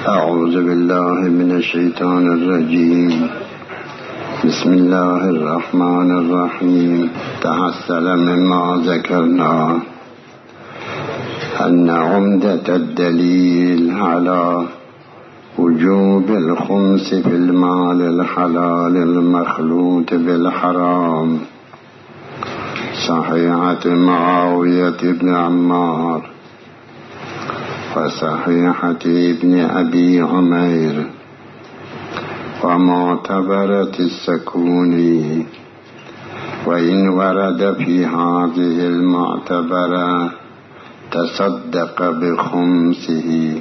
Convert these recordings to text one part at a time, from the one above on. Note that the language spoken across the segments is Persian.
أعوذ بالله من الشيطان الرجيم. بسم الله الرحمن الرحيم. تحصل مما ذكرنا أن عمدة الدليل على وجوب الخمس في المال الحلال المخلوط بالحرام صحيحة معاوية بن عمار وصحيحة ابن أبي عمير ومعتبرة السكوني. وإن ورد في هذه المعتبرة تصدق بخمسه،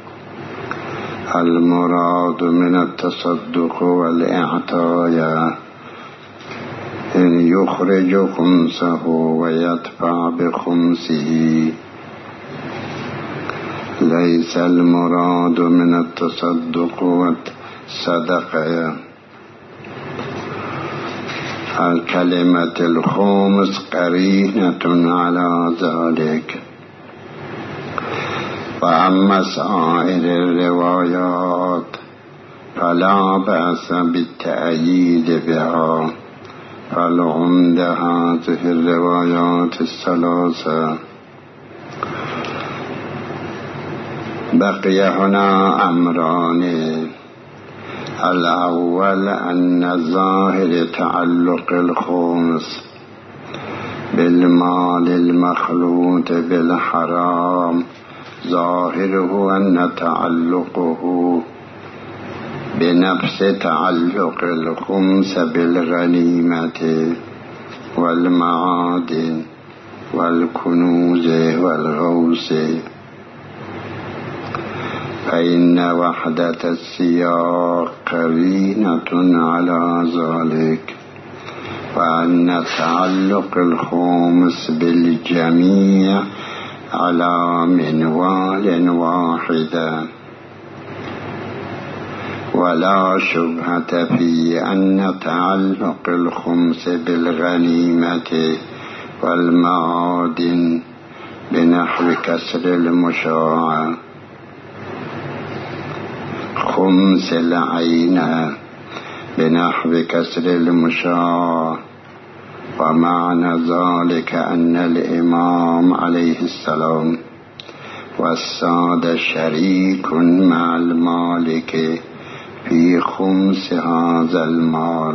المراد من التصدق والإعطاء إن يخرج خمسه ويدفع بخمسه، ليس المراد من التصدق والصدقة. الكلمة الخمس قرينة على ذلك. وأما سائر الروايات فلا بأس بالتأييد بها، فالعمدة هذه الروايات الثلاثة. بقي هنا أمران: الأول أن ظاهر تعلق الخمس بالمال المخلوط بالحرام ظاهره أن تعلقه بنفس تعلق الخمس بالغنيمة والمعادن والكنوز والغوث، فإن وحدة السياق قرينة على ذلك، وأن تعلق الخمس بالجميع على منوال واحدة. ولا شبهة في أن تعلق الخمس بالغنيمة والمعادن بنحو كسر المشاع خمس العين بنحو كسر المشاع. ومعنى ذلك أن الإمام عليه السلام والسادة شريك مع المالك في خمس هذا المال،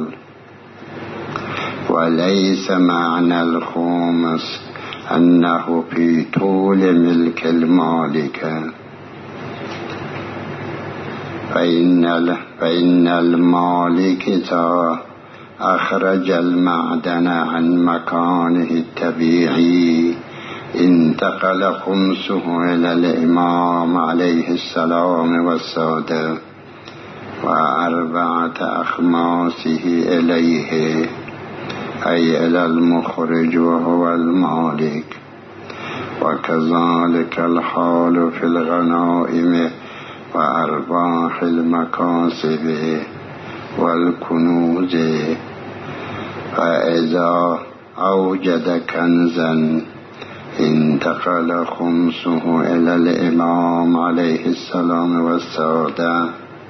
وليس معنى الخمس أنه في طول ملك المالك، فإن المالك إذا أخرج المعدن عن مكانه الطبيعي انتقل خمسه إلى الإمام عليه السلام والسادة، وأربعة أخماسه إليه أي إلى المخرج وهو المالك. وكذلك الحال في الغنائم وأرباح المكاسب والكنوز، فإذا أوجد كنزا انتقل خمسه إلى الإمام عليه السلام والسادة،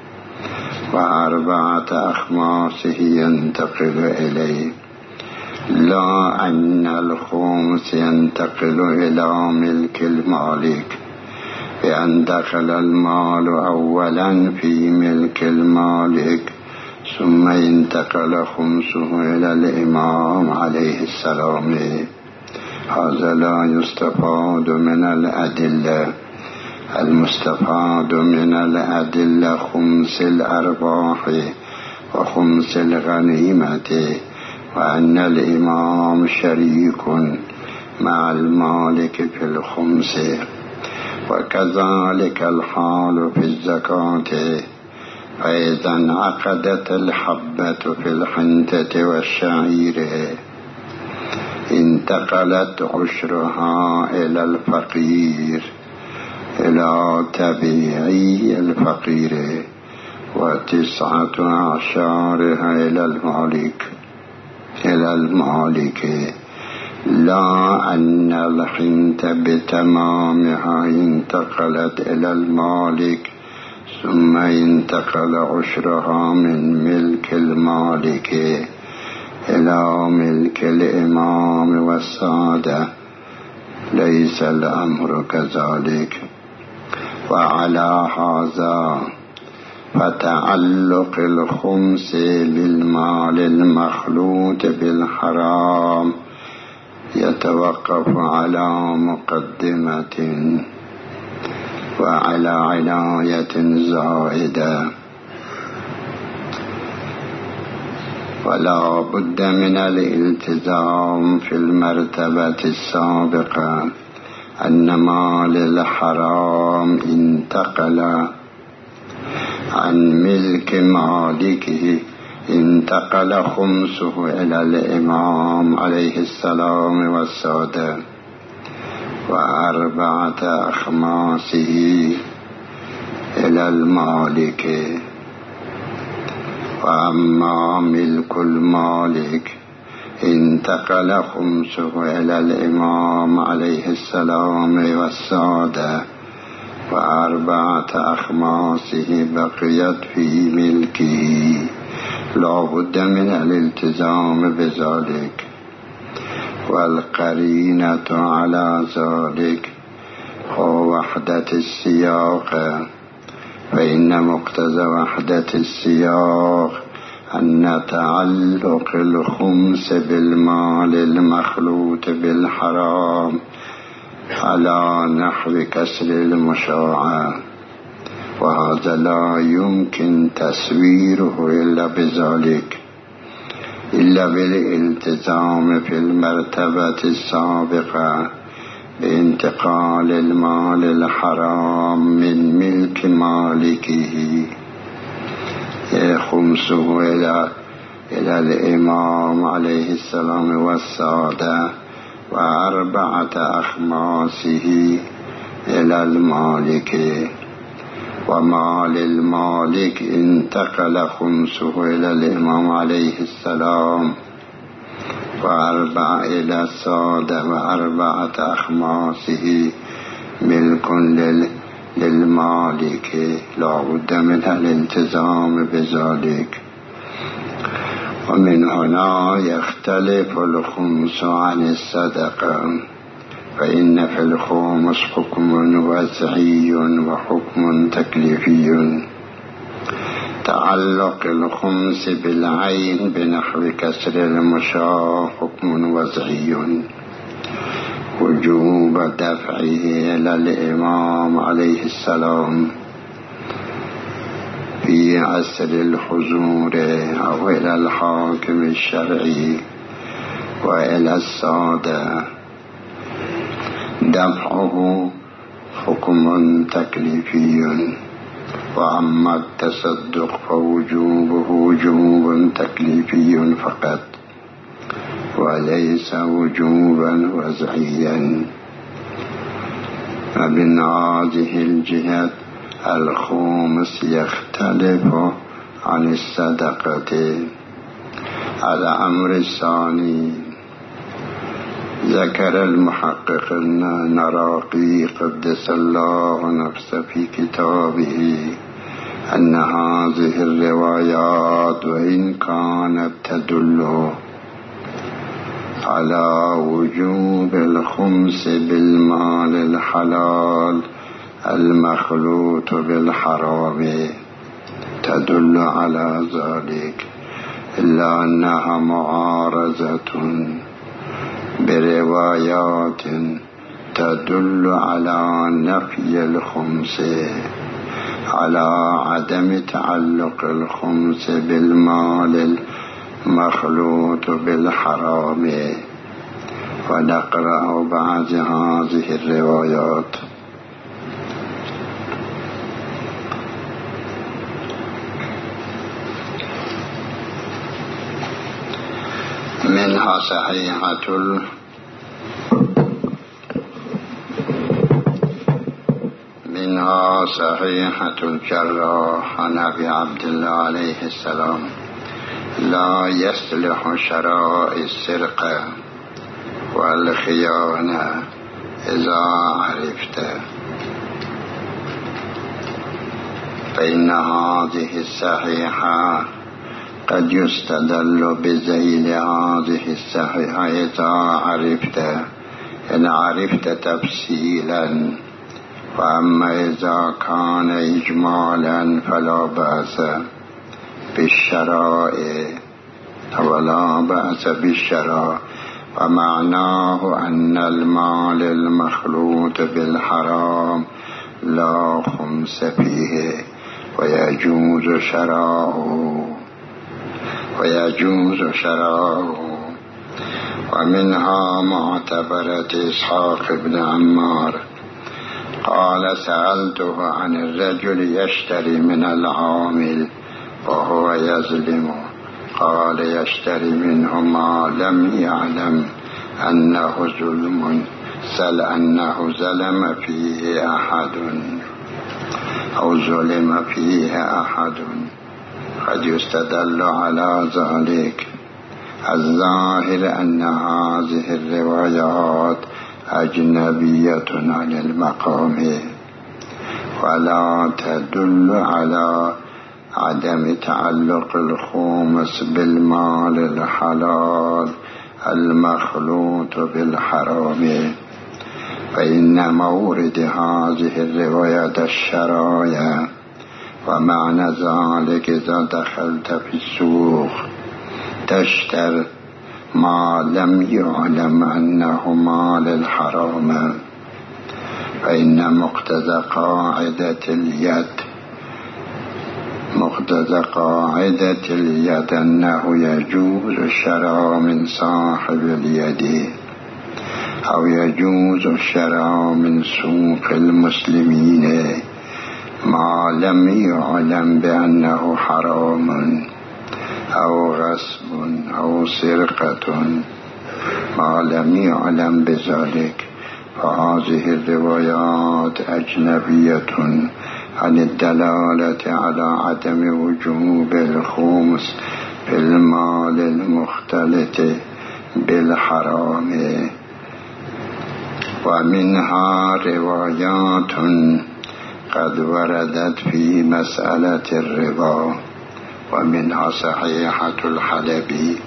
وأربعة أخماسه ينتقل إليه، لا أن الخمس ينتقل إلى ملك المالك بأن دخل المال أولا في ملك المالك ثم انتقل خمسه إلى الإمام عليه السلام. هذا لا يستفاد من الأدلة. المستفاد من الأدلة خمس الأرباح وخمس الغنيمة، وأن الإمام شريك مع المالك في الخمس. وكذلك الحال في الزكاة، فإذا انعقدت الحبة في الحنطة والشعير انتقلت عشرها إلى الفقير إلى تبيعي الفقير، وتسعة أعشارها إلى المالك، لا أن الحنطة بتمامها انتقلت إلى المالك ثم انتقل عشرها من ملك المالك إلى ملك الإمام والسادة ليس الأمر كذلك. وعلى هذا فتعلق الخمس بالمال المخلوط بالحرام يتوقف على مقدمة وعلى عناية زائدة، ولا بد من الالتزام في المرتبة السابقة أن مال الحرام انتقل عن ملك مالكه، انتقل خمسه إلى الإمام عليه السلام والسادة، و4 أخماسه إلى المالك. وأما ملك المالك انتقل خمسه إلى الإمام عليه السلام والسادة، و4 أخماسه بقيت في ملكه، لا بد من الالتزام بذلك. والقرينة على ذلك هو وحدة السياق، فإن مقتضى وحدة السياق أن تعلق الخمس بالمال المخلوط بالحرام على نحو كسر المشاعة، وهذا لا يمكن تسويره إلا بذلك، إلا بالالتزام في المرتبة السابقة بانتقال المال الحرام من ملك مالكه خمسه إلى الإمام عليه السلام والسادة، و4 أخماسه إلى المالك. ومال المالك انتقل خمسه إلى الإمام عليه السلام، و4 إلى السادة، و4 أخماسه ملك للمالك، لا بد من الالتزام بذلك. ومن هنا يختلف الخمس عن الصدقة، فإن في الخمس حكم وضعي وحكم تكليفي. تعلق الخمس بالعين بنحو كسر المشاع حكم وضعي، وجوب دفعه إلى الإمام عليه السلام في عصر الحضور أو إلى الحاكم الشرعي وإلى السادة دفعه حكم تكليفي. وأما التصدق فوجوبه وجوب تكليفي فقط، وليس وجوبا وضعيا. ومن هذه الجهة الخمس يختلف عن الصدقة. الأمر الثاني، ذكر المحقق النراقي قدس الله نفسه في كتابه أن هذه الروايات وإن كانت تدل على وجوب الخمس بالمال الحلال المخلوط بالحرام، تدل على ذلك، إلا أنها معارضة بروايات تدل على نفي الخمس، على عدم تعلق الخمس بالمال المخلوط بالحرام. ونقرأ بعض هذه الروايات. منها صحيحة الجراح عن أبي عبد الله عليه السلام: لا يصلح شراء السرقة والخيانة إذا عرفت. فإن هذه الصحيحة قد يستدل بذيل هذه الصحيحة إذا عرفت إن عرفت تفصيلا، وأما إذا كان إجمالا فلا بأس بالشرائع ولا بأس بالشراء. ومعناه أن المال المخلوط بالحرام لا خمس فيه ويجوز شراؤه. ومنها معتبرة إسحاق بن عمار قال سألته عن الرجل يشتري من العامل وهو يظلمه، قال يشتري منه ما لم يعلم أنه ظلم، سل أنه ظلم فيه أحد أو ظلم فيه أحد. قد يستدل على ذلك. الظاهر أن هذه الروايات أجنبية عن المقام ولا تدل على عدم تعلق الخمس بالمال الحلال المخلوط بالحرام، فإن مورد هذه الرواية الشرايع. ومعنى ذلك إذا دخلت في السوق تشتري ما لم يعلم أنه مال الحرام، فإن مقتضى قاعدة اليد أنه يجوز الشراء من صاحب اليد أو يجوز الشراء من سوق المسلمين ما لم يعلم بأنه حرام أو غصب أو سرقة ما لم يعلم بذلك. فهذه الروايات أجنبية عن الدلالة على عدم وجوب الخمس في المال المختلط بالحرام. ومنها روايات قد وردت في مسألة الربا، ومنها صحيحة الحلبي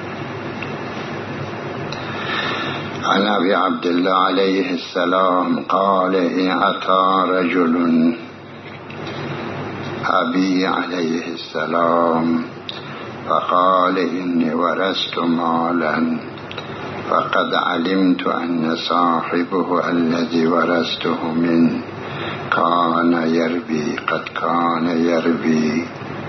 عن أبي عبد الله عليه السلام قال أتى رجل أبي عليه السلام فقال إني ورثت مالا، فقد علمت أن صاحبه الذي ورثته منه كان يربي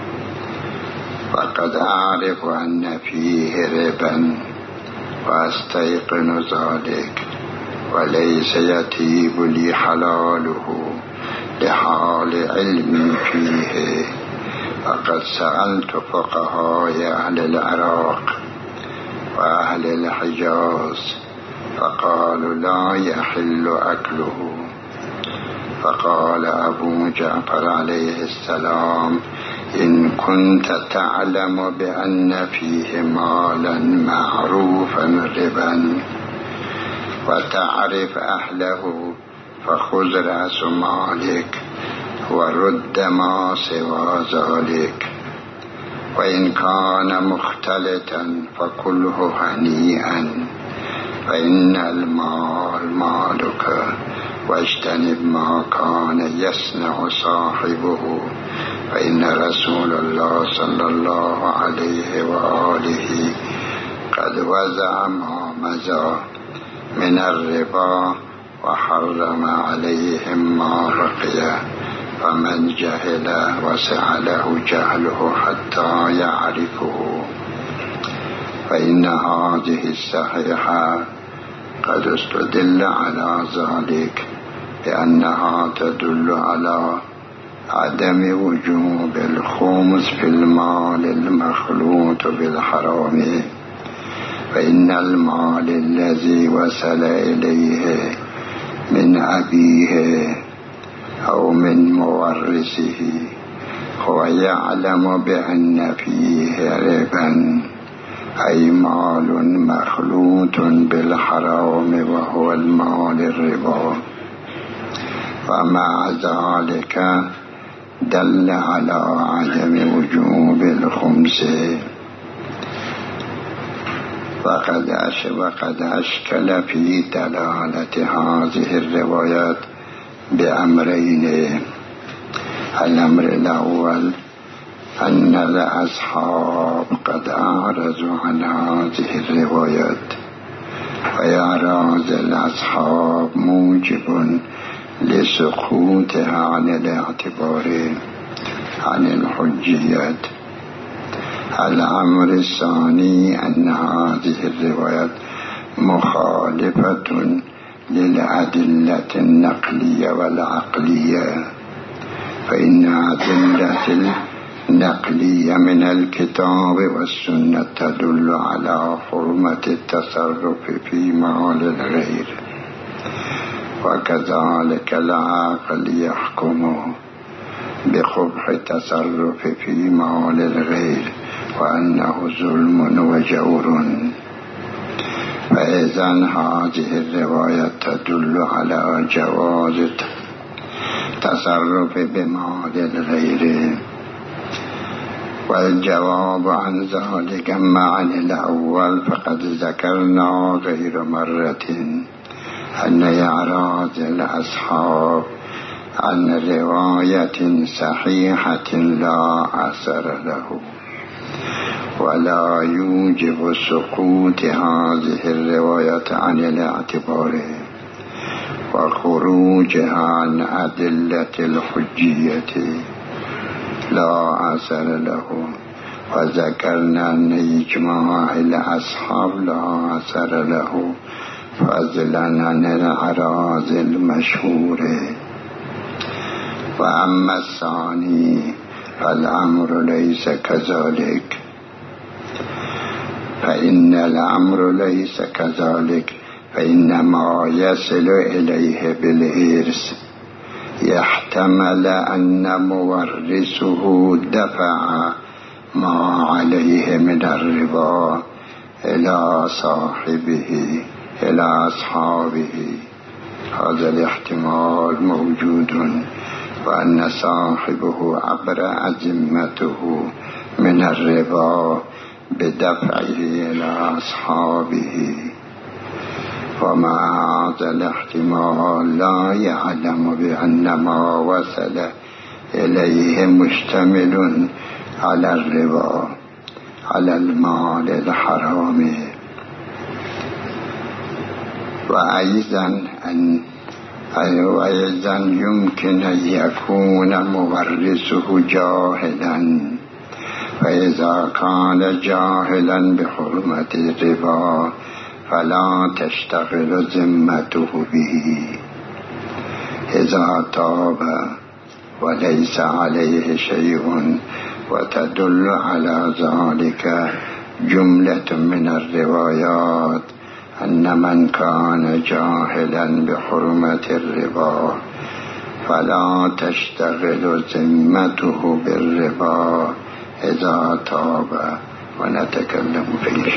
فقد أعرف أن فيه ربا وأستيقن ذلك، وليس يطيب لي حلاله لحال علمي فيه. فقد سألت فقهاء أهل العراق وأهل الحجاز فقالوا لا يحل أكله. فقال أبو جعفر عليه السلام إن كنت تعلم بأن فيه مالا معروفا ربا وتعرف أهله فخذ رأس مالك ورد ما سوى ذلك، وإن كان مختلطا فكله هنيئا، فإن المال مالك، واجتنب ما كان يصنع صاحبه، فإن رسول الله صلى الله عليه وآله قد وزع ما مزى من الربا وحرم عليهم ما بقي، فمن جهل وسع له جهله حتى يعرفه. فإن هذه الصحيحة قد استدل على ذلك بأنها تدل على عدم وجوب الخمس في المال المخلوط بالحرام، فإن المال الذي وصل إليه من أبيه أو من مورثه هو يعلم بأن فيه ربا، أي مال مخلوط بالحرام وهو المال الربا. ومع ذلك دل على عدم وجوب الخمس. وقد أشكل في دلالة هذه الروايات بأمرين. الأمر الأول أن الأصحاب قد أعرضوا عن هذه الروايات، وإعراض الأصحاب موجب لسقوطها عن الاعتبار عن الحجيات. الأمر الثاني أن هذه الروايات مخالفة للأدلة النقلية والعقلية، فإن أدلة النقلية من الكتاب والسنة تدل على حرمة التصرف في مال الغير، وكذلك العقل يحكم بقبح التصرف في مال الغير وأنه ظلم وجور. فإذا هذه الرواية تدل على جواز التصرف بمال الغير. والجواب عن ذلك مع الأول فقد ذكرنا غير مرة أن إعراض الأصحاب عن رواية صحيحة لا أثر له ولا يوجب سقوط هذه الرواية عن الاعتبار وخروجها عن أدلة الحجية لا أثر له. وذكرنا أن إجماع الأصحاب لا أثر له فضلا عن الأعراض المشهور. وأما الثاني فالأمر ليس كذلك، فإن الأمر ليس كذلك، فإنما يصل إليه بالإرث يحتمل أن مورثه دفع ما عليه من الربا إلى صاحبه إلى أصحابه. هذا الاحتمال موجود، وأن صاحبه أبرأ ذمته من الربا بدفعه إلى أصحابه. ومع هذا الاحتمال لا يعلم بأن ما وصل إليه مشتمل على الربا على المال الحرام. وأيضا يمكن أن يكون مورثه جاهلا، فإذا كان جاهلا بحرمة الربا فلا تشتغل ذمته به. إذا تاب وليس عليه شيء. وتدل على ذلك جملة من الروايات أن من كان جاهلا بحرمة الربا فلا تشتغل ذمته بالربا إذا تاب. ونتكلم فيه.